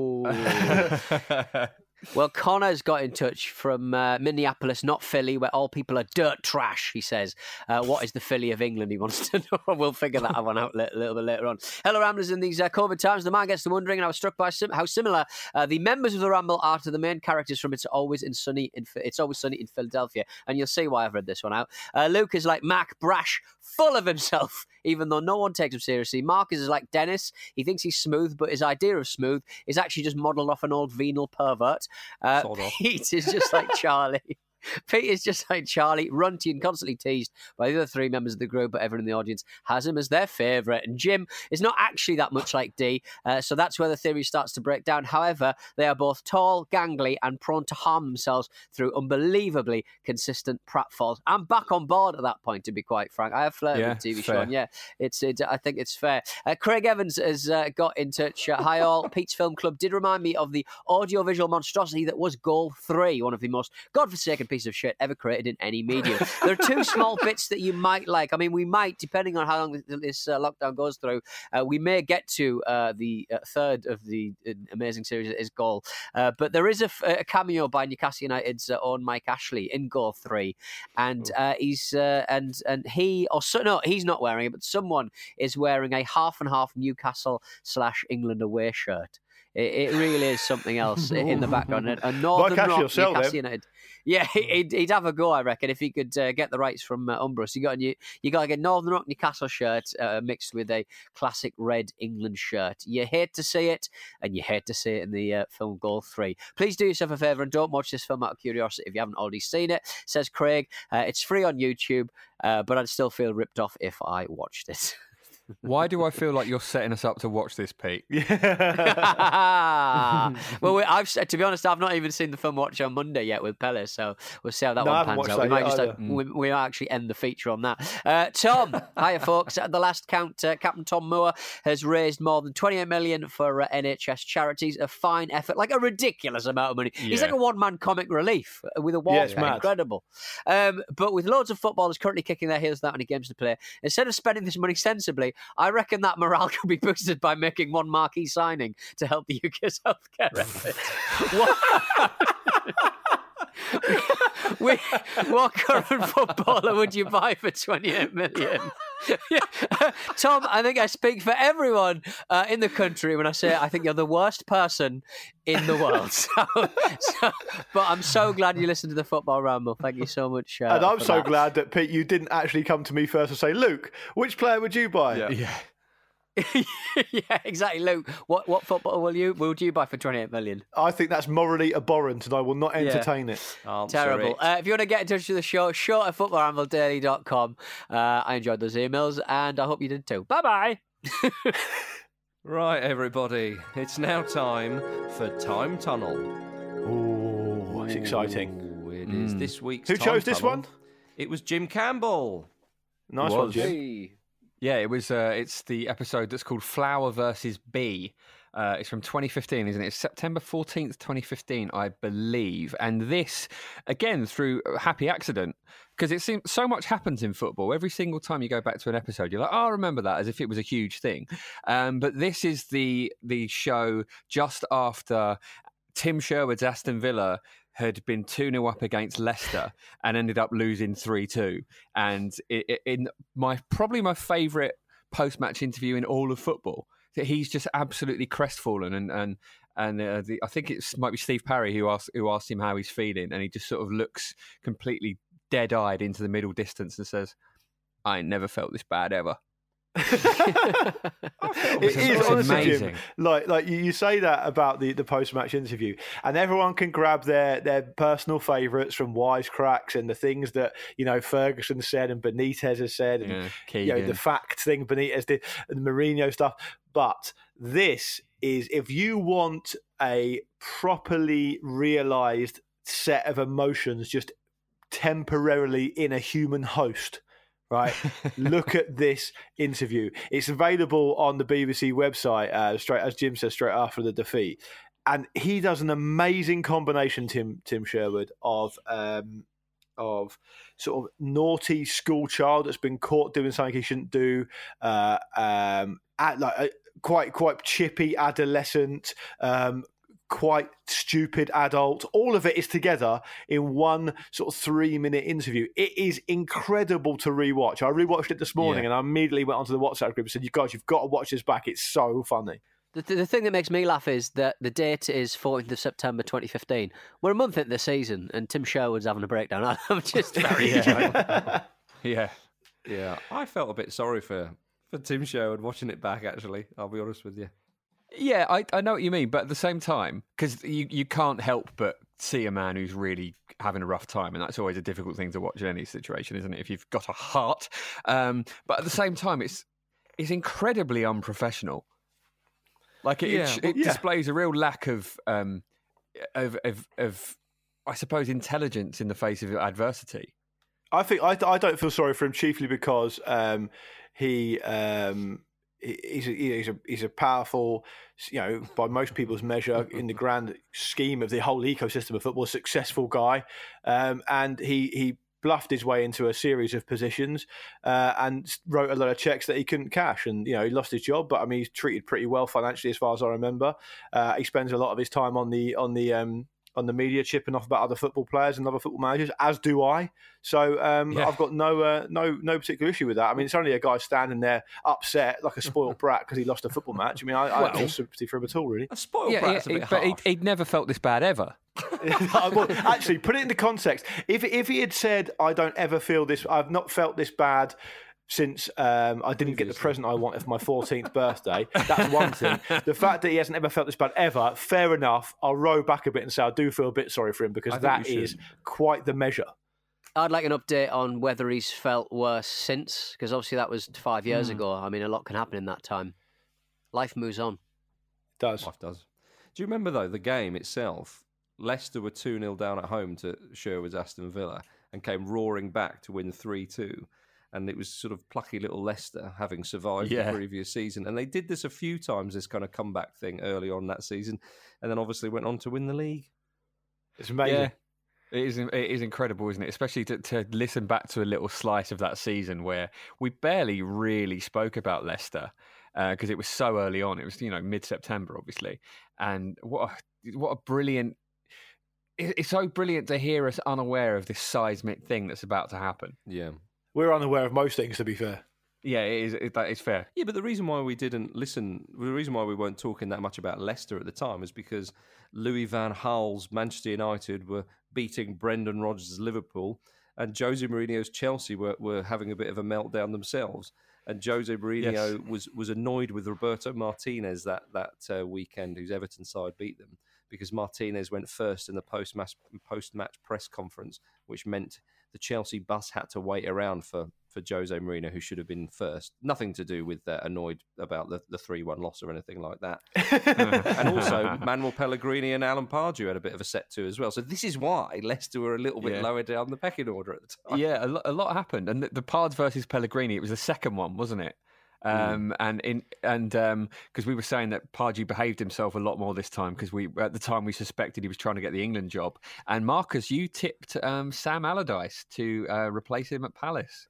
Well, Connor's got in touch from Minneapolis, not Philly, where all people are dirt trash, he says. What is the Philly of England, he wants to know. We'll figure that one out a little bit later on. Hello, Ramblers. In these COVID times, the man gets to wondering, and I was struck by how similar the members of the Ramble are to the main characters from It's Always Sunny in Philadelphia. And you'll see why I've read this one out. Luke is like Mac, brash, full of himself, even though no one takes him seriously. Marcus is like Dennis. He thinks he's smooth, but his idea of smooth is actually just modelled off an old venal pervert. Pete is just like Charlie. Pete is just like Charlie, runty and constantly teased by the other three members of the group, but everyone in the audience has him as their favourite. And Jim is not actually that much like D, so that's where the theory starts to break down. However, they are both tall, gangly, and prone to harm themselves through unbelievably consistent pratfalls. I'm back on board at that point, to be quite frank. I have flirted with TV Sean. Yeah, it's I think it's fair. Craig Evans has got in touch. Hi all. Pete's Film Club did remind me of the audiovisual monstrosity that was Goal 3, one of the most godforsaken piece of shit ever created in any medium. There are two small bits that you might like. I mean, we might, depending on how long this lockdown goes through, we may get to the third of the amazing series that is Goal. But there is a cameo by Newcastle United's own Mike Ashley in Goal 3, and he's not wearing it, but someone is wearing a half and half Newcastle/England away shirt. It really is something else in the background. A Northern Rock Newcastle United. Yeah, he'd have a go, I reckon, if he could get the rights from Umbro. So you got to get Northern Rock Newcastle shirt mixed with a classic red England shirt. You hate to see it, and you hate to see it in the film Goal 3. Please do yourself a favour and don't watch this film out of curiosity if you haven't already seen it. Says Craig. It's free on YouTube, but I'd still feel ripped off if I watched it. Why do I feel like you're setting us up to watch this, Pete? Well, to be honest, I've not even seen the film Watch on Monday yet with Pelle, so we'll see how that one pans out. We might actually end the feature on that. Tom, hiya folks. At the last count, Captain Tom Moore has raised more than 28 million for NHS charities. A fine effort, like a ridiculous amount of money. Yeah. He's like a one-man comic relief with a wall. Incredible. But with loads of footballers currently kicking their heels without any games to play, instead of spending this money sensibly, I reckon that morale could be boosted by making one marquee signing to help the UK's healthcare effort. What current footballer would you buy for 28 million? Tom, I think I speak for everyone in the country when I say I think you're the worst person in the world. But I'm so glad you listened to the Football Ramble. Thank you so much. And I'm so glad that, Pete, you didn't actually come to me first and say, Luke, which player would you buy? Yeah. Yeah, exactly, Luke. What footballer would you buy for 28 million? I think that's morally abhorrent, and I will not entertain it. Terrible. If you want to get in touch with the show, show@footballrambldaily.com. I enjoyed those emails, and I hope you did too. Bye-bye. Right, everybody, it's now time for Time Tunnel. Ooh, it's exciting. It is this week's Who Time chose this Tunnel. one? It was Jim Campbell. Nice one, Jim. Hey. Yeah, it was. It's the episode that's called Flower versus Bee. It's from 2015, isn't it? It's September 14th, 2015, I believe. And this, again, through happy accident, because it seems so much happens in football. Every single time you go back to an episode, you're like, oh, I remember that, as if it was a huge thing. But this is the show just after Tim Sherwood's Aston Villa had been 2-0 up against Leicester and ended up losing 3-2. And in probably my favourite post-match interview in all of football, that he's just absolutely crestfallen. And I think it might be Steve Parry who asked him how he's feeling, and he just sort of looks completely dead-eyed into the middle distance and says, I ain't never felt this bad ever. It is honestly amazing. Jim, like you say that about the post-match interview, and everyone can grab their personal favourites from wisecracks and the things that Ferguson said and Benitez has said, and the fact thing Benitez did and the Mourinho stuff. But this is, if you want a properly realised set of emotions just temporarily in a human host, right? Look at this interview. It's available on the BBC website, straight, as Jim says, straight after the defeat. and he does an amazing combination, Tim Sherwood, of sort of naughty school child that's been caught doing something he shouldn't do, quite chippy adolescent, quite stupid adult. All of it is together in one sort of 3-minute interview. It is incredible to rewatch. I rewatched it this morning and I immediately went onto the WhatsApp group and said, "You guys, you've got to watch this back. It's so funny." The thing that makes me laugh is that the date is 14th of September 2015. We're a month into the season and Tim Sherwood's having a breakdown. I'm just very Yeah. I felt a bit sorry for Tim Sherwood watching it back, actually. I'll be honest with you. Yeah, I know what you mean, but at the same time, because you can't help but see a man who's really having a rough time, and that's always a difficult thing to watch in any situation, isn't it, if you've got a heart. But at the same time, it's incredibly unprofessional. Like it displays a real lack of I suppose, intelligence in the face of adversity. I think I don't feel sorry for him chiefly because he's a powerful, by most people's measure, in the grand scheme of the whole ecosystem of football, successful guy, and he bluffed his way into a series of positions and wrote a lot of checks that he couldn't cash, and he lost his job. But I mean, he's treated pretty well financially, as far as I remember. He spends a lot of his time on the media chipping off about other football players and other football managers, as do I. So I've got no particular issue with that. I mean, it's only a guy standing there upset like a spoiled brat because he lost a football match. I mean, I have no sympathy for him at all, really. A spoiled brat's a bit harsh. But he'd never felt this bad ever. Well, actually, put it into context. If he had said, "I don't ever feel this, I've not felt this bad since I didn't get the present I wanted for my 14th birthday," that's one thing. The fact that he hasn't ever felt this bad ever, fair enough. I'll row back a bit and say I do feel a bit sorry for him, because that is quite the measure. I'd like an update on whether he's felt worse since, because obviously that was 5 years ago. I mean, a lot can happen in that time. Life moves on. Life does. Do you remember, though, the game itself? Leicester were 2-0 down at home to Sherwood's Aston Villa and came roaring back to win 3-2. And it was sort of plucky little Leicester, having survived the previous season. And they did this a few times, this kind of comeback thing early on that season, and then obviously went on to win the league. It's amazing. Yeah. It is incredible, isn't it? Especially to listen back to a little slice of that season where we barely really spoke about Leicester because it was so early on. It was, mid-September, obviously. And what a brilliant... It's so brilliant to hear us unaware of this seismic thing that's about to happen. Yeah. We're unaware of most things, to be fair. Yeah, that is fair. Yeah, but the reason why we didn't listen, the reason why we weren't talking that much about Leicester at the time is because Louis van Gaal's Manchester United were beating Brendan Rodgers' Liverpool, and Jose Mourinho's Chelsea were having a bit of a meltdown themselves. And Jose Mourinho was annoyed with Roberto Martinez that weekend, whose Everton side beat them, because Martinez went first in the post-match press conference, which meant the Chelsea bus had to wait around for Jose Mourinho, who should have been first. Nothing to do with annoyed about the 3-1 loss or anything like that. And also, Manuel Pellegrini and Alan Pardew had a bit of a set to as well. So this is why Leicester were a little bit lower down the pecking order at the time. Yeah, a lot happened. And the Pards versus Pellegrini, it was the second one, wasn't it? And because we were saying that Pardew behaved himself a lot more this time, because at the time we suspected he was trying to get the England job. And Marcus, you tipped Sam Allardyce to replace him at Palace.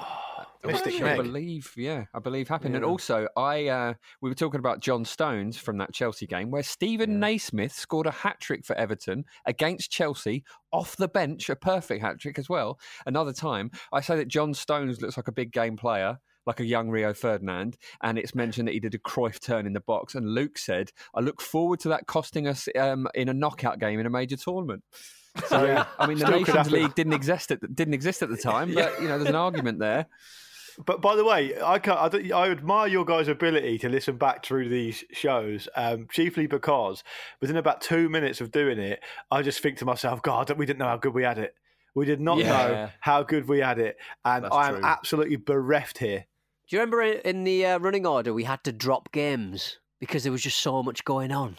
Mystic I believe happened. And also, we were talking about John Stones from that Chelsea game, where Stephen Naismith scored a hat-trick for Everton against Chelsea off the bench, a perfect hat-trick as well. Another time, I say that John Stones looks like a big game player, like a young Rio Ferdinand, and it's mentioned that he did a Cruyff turn in the box, and Luke said, "I look forward to that costing us in a knockout game in a major tournament." So, I mean, the Nations League didn't exist at the time, but there's an argument there. But by the way, I admire your guys' ability to listen back through these shows, chiefly because within about 2 minutes of doing it, I just think to myself, God, we didn't know how good we had it. We did not know how good we had it, and I am absolutely bereft here. Do you remember in the running order we had to drop games because there was just so much going on?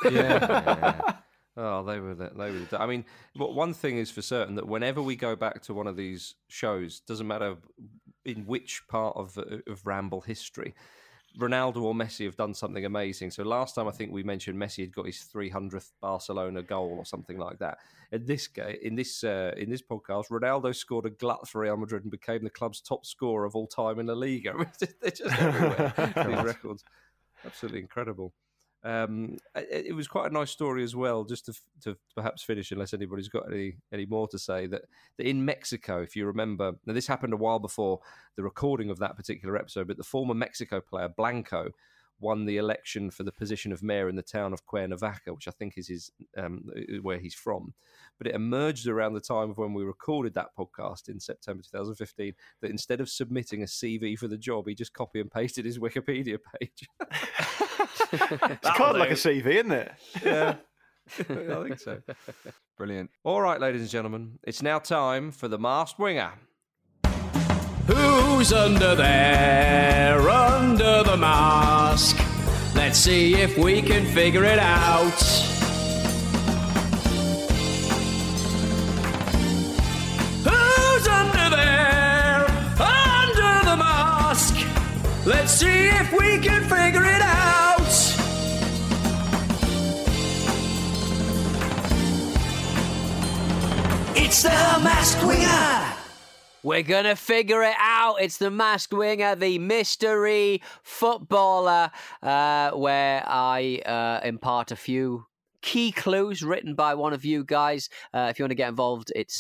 Yeah. Oh, they were. I mean, one thing is for certain, that whenever we go back to one of these shows, doesn't matter in which part of Ramble history, Ronaldo or Messi have done something amazing. So last time I think we mentioned Messi had got his 300th Barcelona goal or something like that. In this podcast, Ronaldo scored a glut for Real Madrid and became the club's top scorer of all time in La Liga. They're just everywhere. These records, absolutely incredible. It was quite a nice story as well, just to perhaps finish, unless anybody's got any more to say, that in Mexico, if you remember, now this happened a while before the recording of that particular episode, but the former Mexico player, Blanco, won the election for the position of mayor in the town of Cuernavaca, which I think is where he's from. But it emerged around the time of when we recorded that podcast in September 2015 that instead of submitting a CV for the job, he just copy and pasted his Wikipedia page. It's kind of like a CV, isn't it? Yeah, I think so. Brilliant. All right, ladies and gentlemen, it's now time for the Masked Winger. Who's under there, under the mask? Let's see if we can figure it out. Who's under there, under the mask? Let's see if we can figure it out. It's the Masked Winger. We're going to figure it out. It's the Masked Winger, the mystery footballer, where I impart a few key clues written by one of you guys. If you want to get involved, it's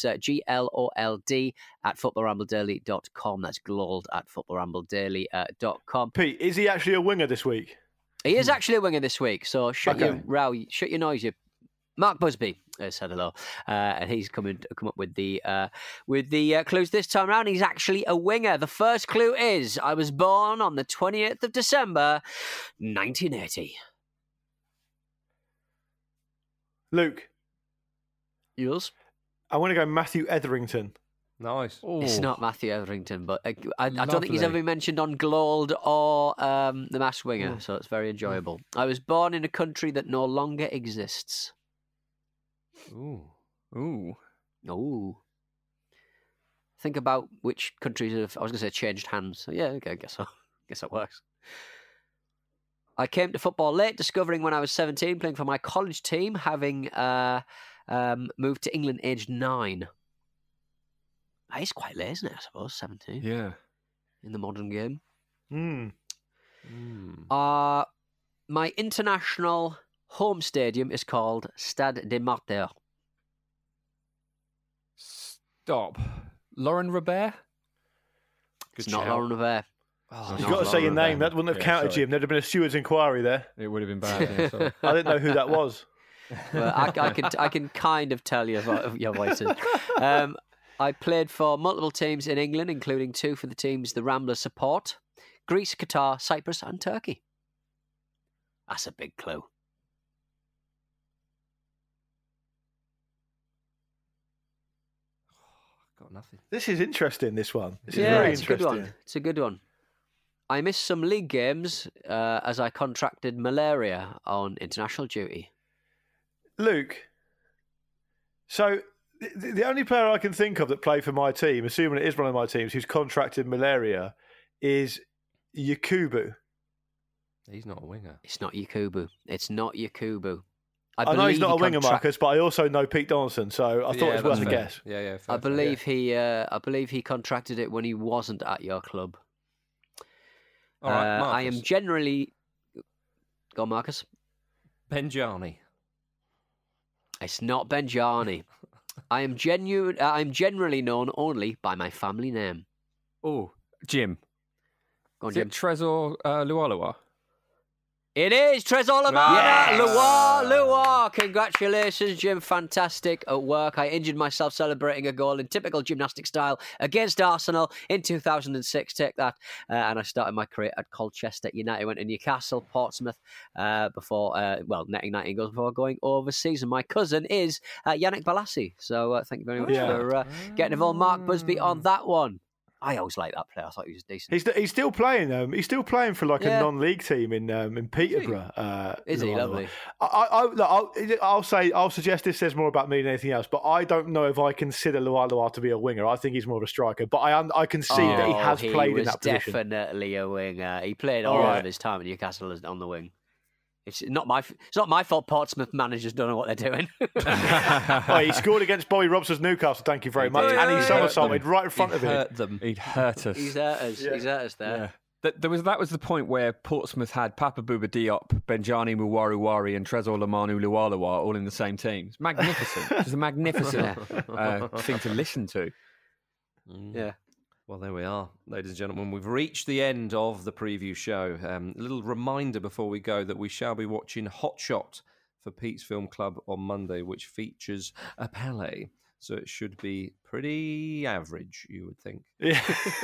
GLOLD@footballrambledaily.com. That's glold@footballrambledaily.com. Pete, is he actually a winger this week? He is actually a winger this week, so shut your noise, you. Mark Busby said hello, and he's come up with the clues this time around. He's actually a winger. The first clue is: I was born on the 28th of December, 1980. Luke. Yours? I want to go Matthew Etherington. Nice. Ooh. It's not Matthew Etherington, but I don't think he's ever been mentioned on Glold or The Masked Winger, so it's very enjoyable. I was born in a country that no longer exists. Ooh. Think about which countries have, I was going to say, changed hands. So yeah, okay, I guess so. Guess that works. I came to football late, discovering when I was 17, playing for my college team, having moved to England aged 9. That is quite late, isn't it, I suppose, 17? Yeah. In the modern game. Hmm. My international home stadium is called Stade des Martyrs. Stop. Lauren Robert? It's not Lauren Robert. Oh, you've got to say your name. That wouldn't have counted, Jim. There'd have been a steward's inquiry there. It would have been bad. Yeah, sorry. I didn't know who that was. Well, I can kind of tell you your voices. I played for multiple teams in England, including 2 for the teams the Ramblers support: Greece, Qatar, Cyprus, and Turkey. That's a big clue. Got nothing. This is interesting, this one. This is Yeah, very it's a interesting. good one. It's a good one. I missed some league games as I contracted malaria on international duty. Luke, so the only player I can think of that played for my team, assuming it is one of my teams, who's contracted malaria is Yakubu. He's not a winger. It's not Yakubu. It's not Yakubu. I know he's not a winger, Marcus, but I also know Pete Donaldson, so I thought it was worth a guess. Yeah. I believe he contracted it when he wasn't at your club. All right, Marcus. I am generally. Go on, Marcus. Benjani. It's not Benjani. I'm generally known only by my family name. Oh, Jim. Go on, Is Jim. it Trezor Lualua? It is Trezor Lamana. Luar. Congratulations, Jim. Fantastic at work. I injured myself celebrating a goal in typical gymnastic style against Arsenal in 2006. Take that. And I started my career at Colchester United. Went to Newcastle, Portsmouth before, netting 19 goals before going overseas. And my cousin is Yannick Balassi. So thank you very much for getting involved. Mark Busby on that one. I always liked that player. I thought he was decent. He's still playing. He's still playing for like a non-league team in Peterborough. Is he lovely? I'll suggest this says more about me than anything else. But I don't know if I consider Lualua to be a winger. I think he's more of a striker. But I can see that he has played in that position. Definitely a winger. He played all of his time at Newcastle on the wing. It's not my fault. Portsmouth managers don't know what they're doing. He scored against Bobby Robson's Newcastle. Thank you very much. And he somersaulted right in front of him. He'd hurt us. He's hurt us. Yeah. He's hurt us there. Yeah. That was the point where Portsmouth had Papa Bouba Diop, Benjani Muwaruwari, and Trezor Lamanu Lualua all in the same team. It's magnificent. It's a magnificent thing to listen to. Yeah. Well, there we are, ladies and gentlemen. We've reached the end of the preview show. A little reminder before we go that we shall be watching Hot Shot for Pete's Film Club on Monday, which features a Pele. So it should be pretty average, you would think. Yeah.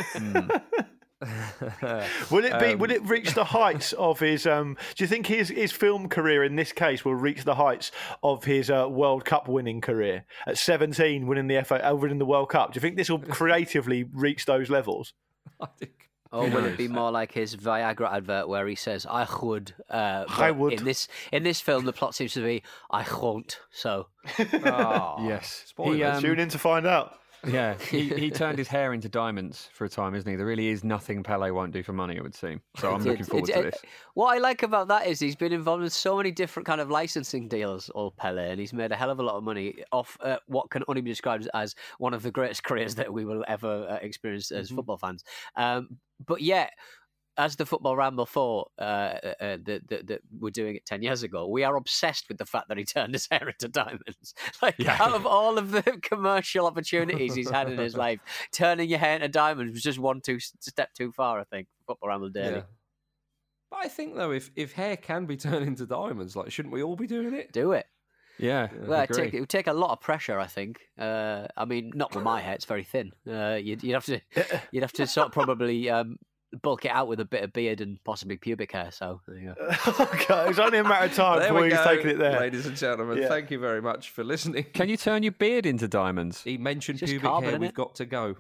Will it reach the heights of his? Do you think his film career in this case will reach the heights of his World Cup winning career at 17, winning the World Cup? Do you think this will creatively reach those levels? I think. Or will it be more like his Viagra advert where he says "I would"? I would. In this film, the plot seems to be "I won't." So, yes, tune in to find out. Yeah, he turned his hair into diamonds for a time, isn't he? There really is nothing Pele won't do for money, it would seem. So I'm looking forward to this. What I like about that is he's been involved in so many different kind of licensing deals, old Pele, and he's made a hell of a lot of money off what can only be described as one of the greatest careers that we will ever experience as football fans. But yet, as the Football Ramble 4 that we're doing it 10 years ago, we are obsessed with the fact that he turned his hair into diamonds. Out of all of the commercial opportunities he's had in his life, turning your hair into diamonds was just one step too far, I think, for Football Ramble Daily. Yeah. But I think, though, if hair can be turned into diamonds, shouldn't we all be doing it? Do it. Yeah. Well, it would take a lot of pressure, I think. I mean, not with my hair; it's very thin. You'd have to sort of probably bulk it out with a bit of beard and possibly pubic hair. So there you go. Okay, it's only a matter of time before he's taking it there. Ladies and gentlemen, thank you very much for listening. Can you turn your beard into diamonds? He mentioned pubic hair. We've got to go.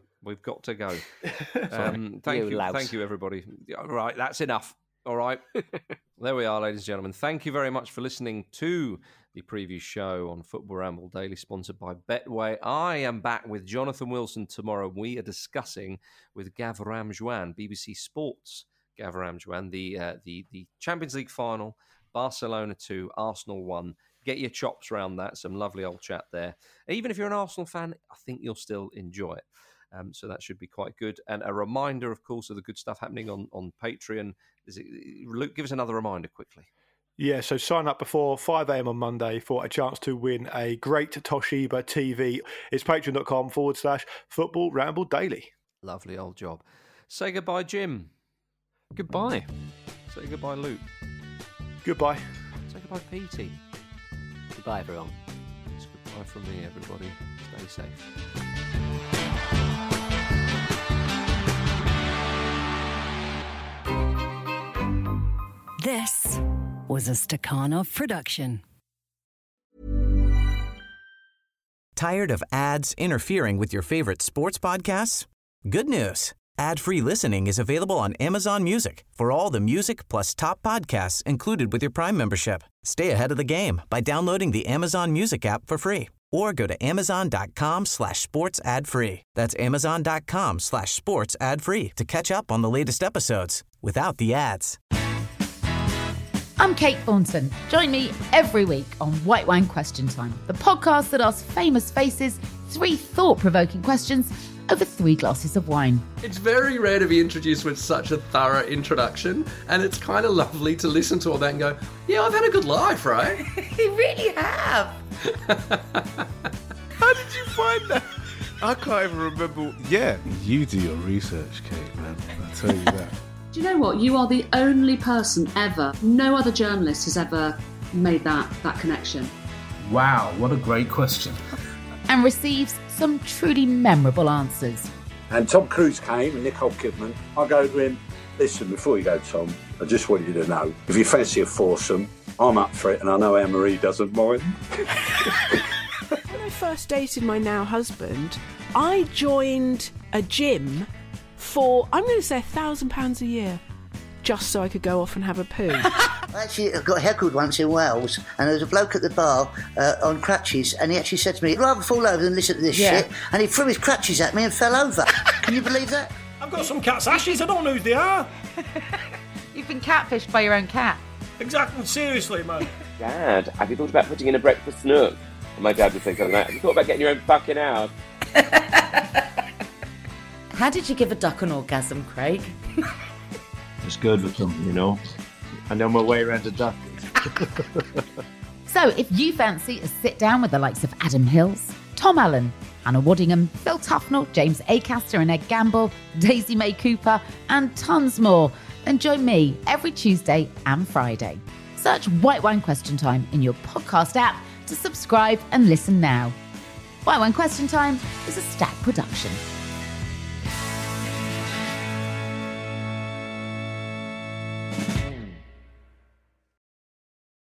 Thank you, everybody. All right, that's enough. All right. There we are, ladies and gentlemen. Thank you very much for listening to the preview show on Football Ramble Daily, sponsored by Betway. I am back with Jonathan Wilson tomorrow. We are discussing with Gav Ramjuan, BBC Sports, Gav Ramjuan, the Champions League final, Barcelona 2, Arsenal 1. Get your chops around that. Some lovely old chat there. Even if you're an Arsenal fan, I think you'll still enjoy it. So that should be quite good. And a reminder, of course, of the good stuff happening on Patreon. Luke, give us another reminder quickly. Yeah, so sign up before 5 a.m. on Monday for a chance to win a great Toshiba TV. It's patreon.com/Football Ramble Daily. Lovely old job. Say goodbye, Jim. Goodbye. Say goodbye, Luke. Goodbye. Say goodbye, Petey. Goodbye, everyone. It's goodbye from me, everybody. Stay safe. This was a Stakhanov production. Tired of ads interfering with your favorite sports podcasts? Good news. Ad-free listening is available on Amazon Music for all the music plus top podcasts included with your Prime membership. Stay ahead of the game by downloading the Amazon Music app for free or go to amazon.com/sports ad free. That's amazon.com/sports ad free to catch up on the latest episodes without the ads. I'm Kate Thornton. Join me every week on White Wine Question Time, the podcast that asks famous faces 3 thought-provoking questions over 3 glasses of wine. It's very rare to be introduced with such a thorough introduction, and it's kind of lovely to listen to all that and go, yeah, I've had a good life, right? You really have. How did you find that? I can't even remember. Yeah, you do your research, Kate, man. I'll tell you that. Do you know what? You are the only person ever, no other journalist has ever made that connection. Wow, what a great question. And receives some truly memorable answers. And Tom Cruise came and Nicole Kidman. I go to him, listen, before you go, Tom, I just want you to know, if you fancy a foursome, I'm up for it and I know Anne-Marie doesn't mind. When I first dated my now husband, I joined a gym for, I'm going to say £1,000 a year, just so I could go off and have a poo. I actually got heckled once in Wales, and there was a bloke at the bar on crutches, and he actually said to me, I'd rather fall over than listen to this shit, and he threw his crutches at me and fell over. Can you believe that? I've got some cat's ashes, I don't know who they are. You've been catfished by your own cat. Exactly, seriously, man. Dad, have you thought about putting in a breakfast nook? And my dad would say something like, have you thought about getting your own fucking house? How did you give a duck an orgasm, Craig? It's good with them, you know. I know my way around a duck. So if you fancy a sit down with the likes of Adam Hills, Tom Allen, Anna Waddingham, Phil Tufnell, James Acaster and Ed Gamble, Daisy May Cooper, and tons more, then join me every Tuesday and Friday. Search White Wine Question Time in your podcast app to subscribe and listen now. White Wine Question Time is a Stack production.